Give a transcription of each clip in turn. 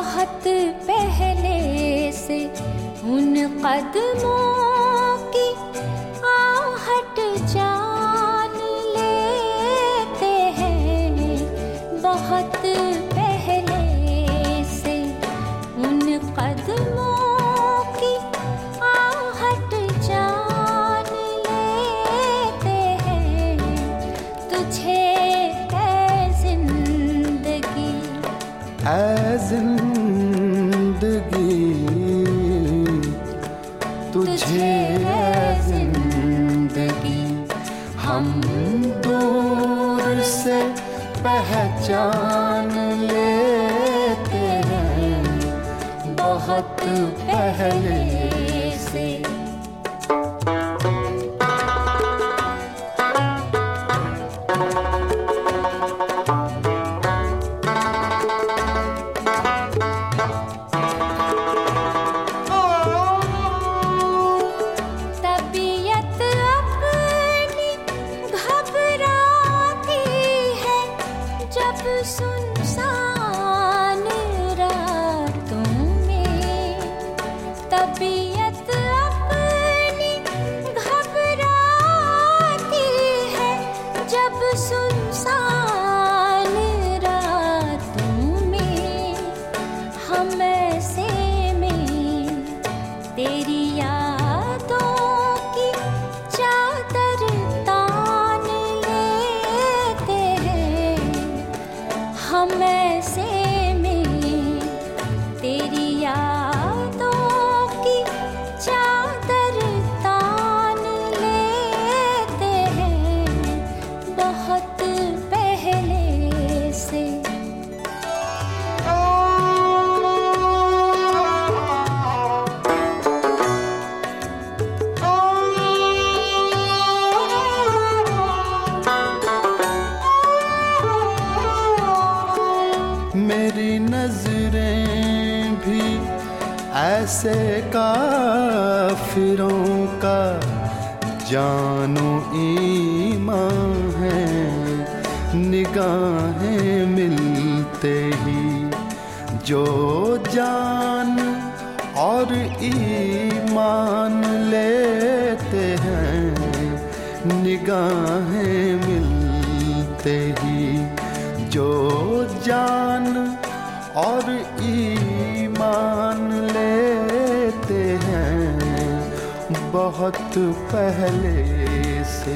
बहुत पहले से उन कदमों की आहट जान लेते हैं। बहुत पहले से उन कदमों की आहट जान लेते हैं। तुझे ऐ जिंदगी तुझे ऐ जिंदगी हम दूर से पहचान लेते हैं। बहुत पहले से सुनसान रातों में तबीयत अपनी घबराती है। जब सुनसान रातों में हम ऐसे में तेरी यादों की चादर तान लेते हैं। हम ऐसे में तेरी यादों की चादर तान लेते हैं। बहुत पहले से मेरी नजरें भी ऐसे काफिरों का जानो ईमान है। निगाहें मिलते ही जो जान और ईमान लेते हैं। निगाहें मिलते ही जो जान और ईमान लेते हैं। बहुत पहले से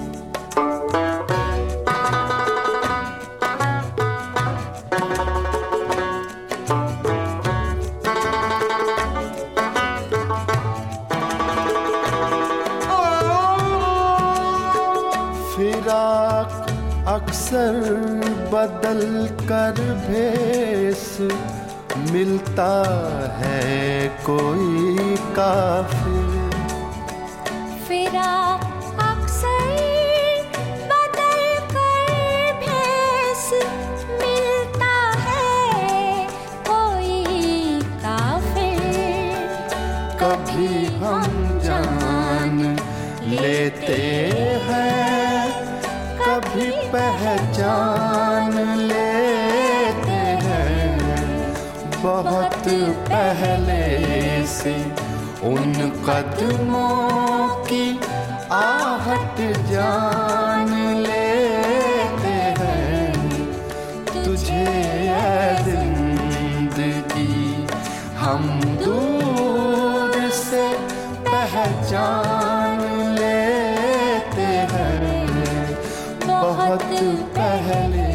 फिराक अक्सर बदल कर भेस मिलता है कोई काफिर। फिराक अक्सर बदल कर भेस मिलता है कोई काफिर। कभी हम जान लेते हैं, कभी पहचान लेते हैं। बहुत पहले से उन कदमों की आहट जान लेते हैं। तुझे ऐ जिंदगी हम दूर से पहचान लेते हैं। बहुत पहले